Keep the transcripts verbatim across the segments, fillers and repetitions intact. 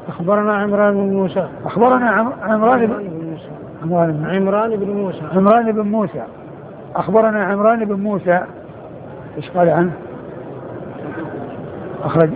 أخبرنا عمران بن موسى. أخبرنا عم... عمران بن موسى. عمران عمران بن موسى. عمران بن موسى أخبرنا عمران بن موسى. إيش قال عنه؟ أخرج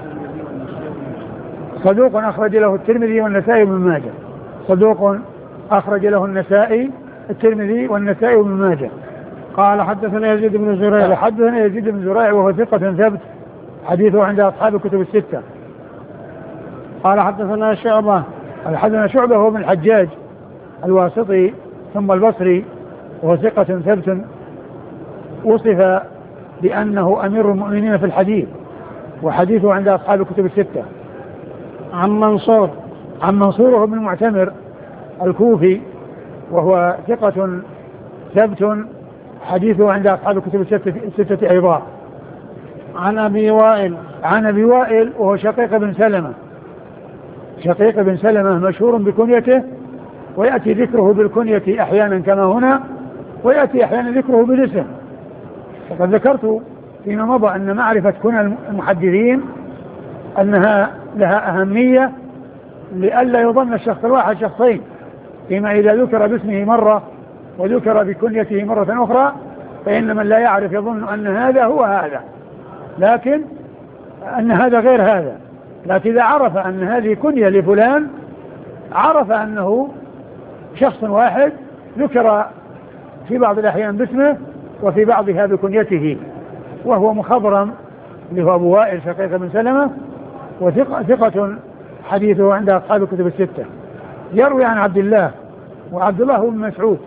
صدوق أخرج له الترمذي والنسائي وابن ماجه. صدوق أخرج له النسائي الترمذي والنسائي وابن ماجه. قال حدثنا يزيد بن زريع. حدثنا يزيد بن زريع وهو ثقة ثبت حديثه عند أصحاب الكتب الستة. قال حدثنا شعبة. حدثنا شعبة هو ابن الحجاج الواسطي ثم البصري وهو ثقة ثبت وصف بأنه أمير المؤمنين في الحديث وحديثه عند أصحاب الكتب الستة. عن منصور. عن منصور هو بن معتمر الكوفي وهو ثقة ثبت حديثه عند أصحاب الكتب الستة أيضا. عن أبي وائل. عن أبي وائل وهو شقيق بن سلمة. شقيق بن سلمة مشهور بكنيته ويأتي ذكره بالكنية أحيانا كما هنا ويأتي أحيانا ذكره بالاسم. وقد ذكرت فيما مضى أن معرفة كنى المحدثين أنها لها أهمية لئلا يظن الشخص الواحد شخصين، فيما إذا ذكر باسمه مرة وذكر بكنيته مرة أخرى فإن من لا يعرف يظن أن هذا هو هذا، لكن أن هذا غير هذا. لكن إذا عرف أن هذه كنية لفلان عرف أنه شخص واحد ذكر في بعض الأحيان باسمه وفي بعضها بكنيته، وهو مخضرم اللي هو أبو وائل شقيق بن سلمة وثقة حديثه عند أصحاب الكتب الستة. يروي عن عبد الله، وعبد الله هو بن مسعود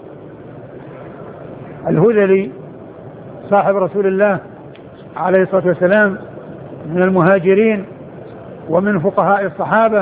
الهذلي صاحب رسول الله عليه الصلاة والسلام من المهاجرين ومن فقهاء الصحابة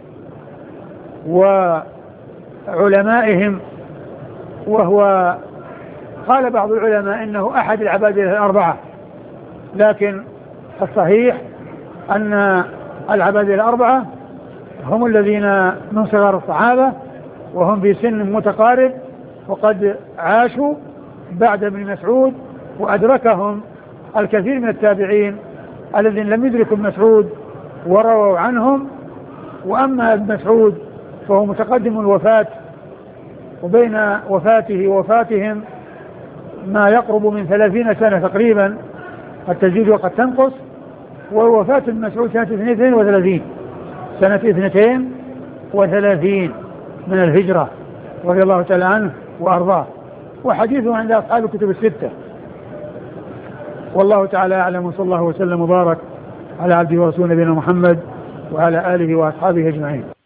وعلمائهم، وهو قال بعض العلماء إنه أحد العبادلة الأربعة، لكن الصحيح أن العبادلة الأربعة هم الذين من صغار الصحابة وهم في سن متقارب وقد عاشوا بعد ابن مسعود وأدركهم الكثير من التابعين الذين لم يدركوا ابن مسعود ورووا عنهم. وأما ابن مسعود فهو متقدم الوفاة وبين وفاته ووفاتهم ما يقرب من ثلاثين سنة تقريبا، قد تزيد وقد تنقص. ووفاة ابن مسعود سنة اثنتين وثلاثين سنة اثنتين وثلاثين من الهجرة رضي الله تعالى عنه وأرضاه، وحديثه عند أصحاب الكتب الستة. والله تعالى أعلم، وصلى الله وسلم وبارك على عبده ورسوله نبينا محمد وعلى آله وأصحابه أجمعين.